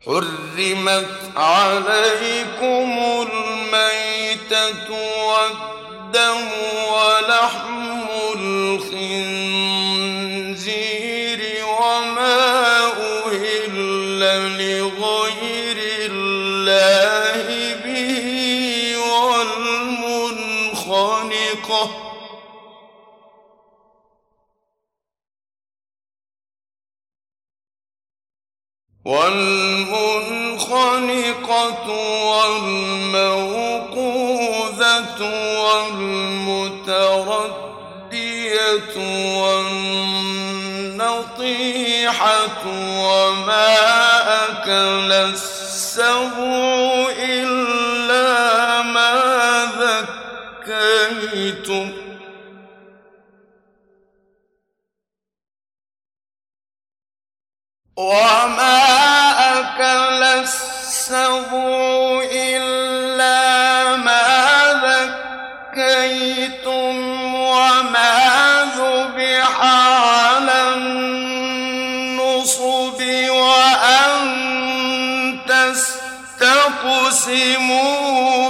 حرمت عليكم الميتة والدم ولحم الخنزير وما أهل لغير الله به والمنخنقة والموقوذة والمتردية والنطيحة وما أكل السبع إلا ما ذكيتم وما ذبح على النصب وأن تستقسموا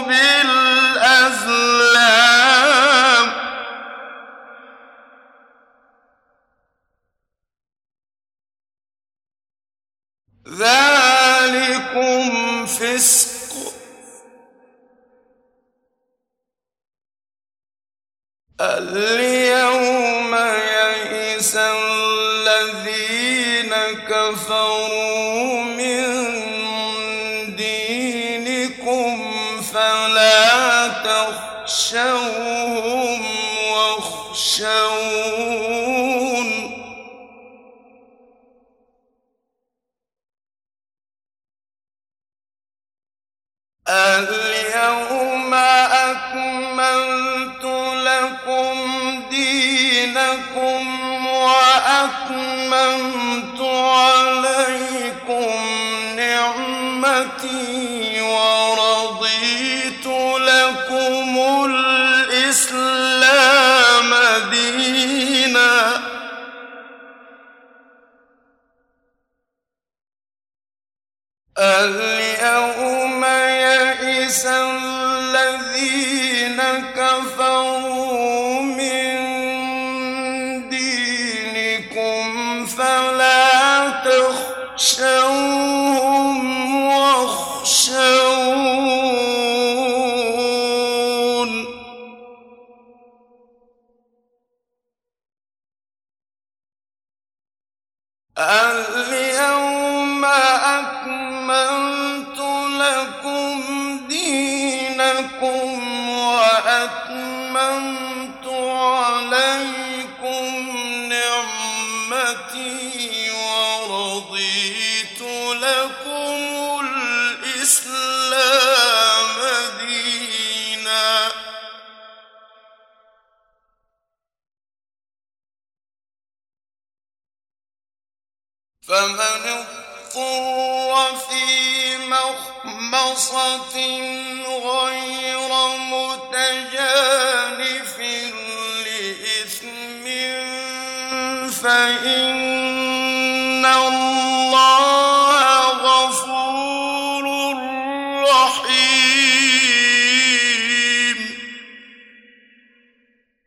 بالأزلام ذلكم فسق اليوم يئس الذين كفروا من دينكم فلا تخشوهم واخشون اليوم أكملت لكم دينكم وأتممت عليكم نعمتي ورضيت لكم الإسلام دينا اليوم يئس الذين كفروا من دينكم فلا تخشوهم واخشون اليوم أكملت لكم دينكم وأتممت عليكم نعمتي ورضيت لكم الإسلام دينا فمن اضطر في مخمصة غير متجانف لإثم فإن